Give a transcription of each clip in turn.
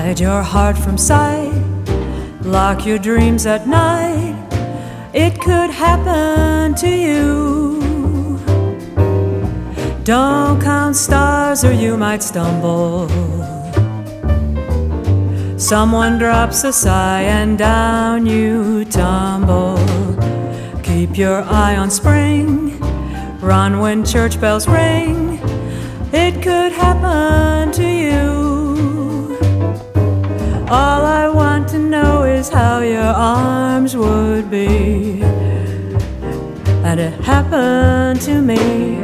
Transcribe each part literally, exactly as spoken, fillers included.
Hide your heart from sight, lock your dreams at night. It could happen to you. Don't count stars or you might stumble. Someone drops a sigh and down you tumble. Keep your eye on spring, run when church bells ring. It could happen to you. All I want to know is how your arms would be. And it happened to me.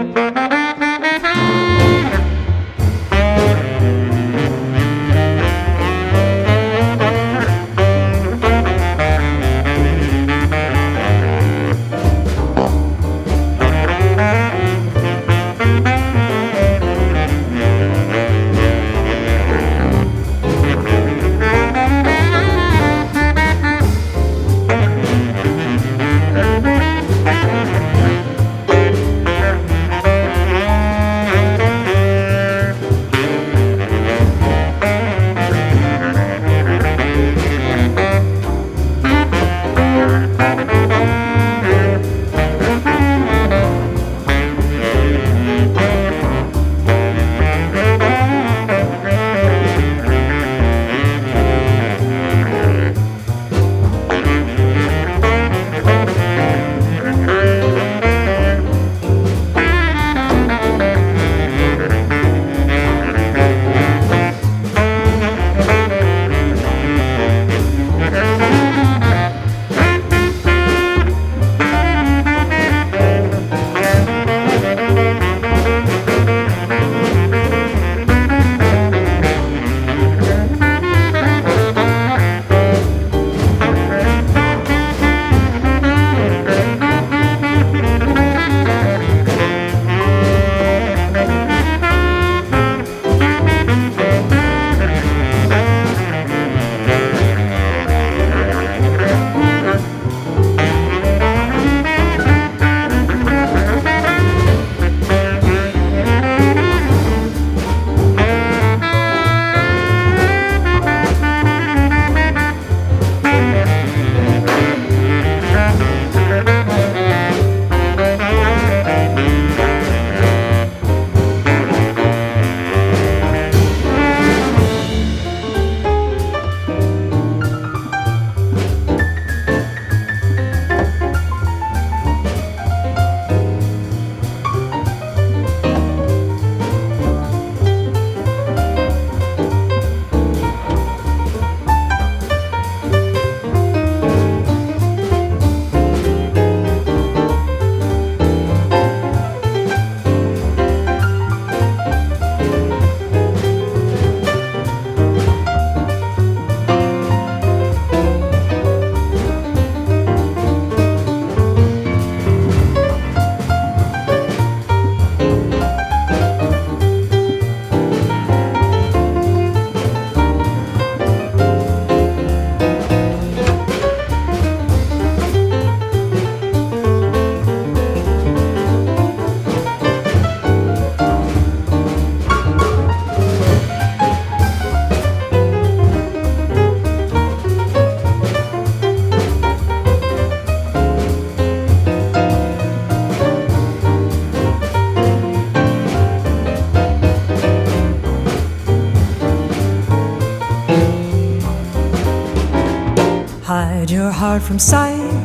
Hide your heart from sight,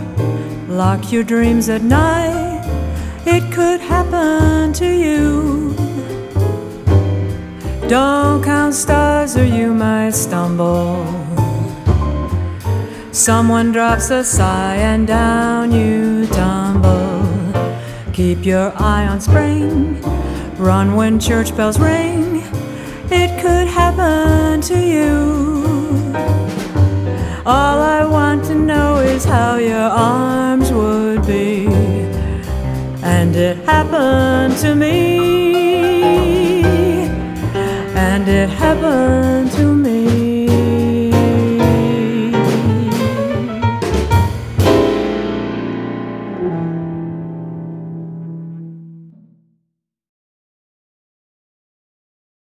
lock your dreams at night. It could happen to you. Don't count stars or you might stumble. Someone drops a sigh and down you tumble. Keep your eye on spring, run when church bells ring. It could happen to you. All I want to know is how your arms would be. And it happened to me. And it happened to me.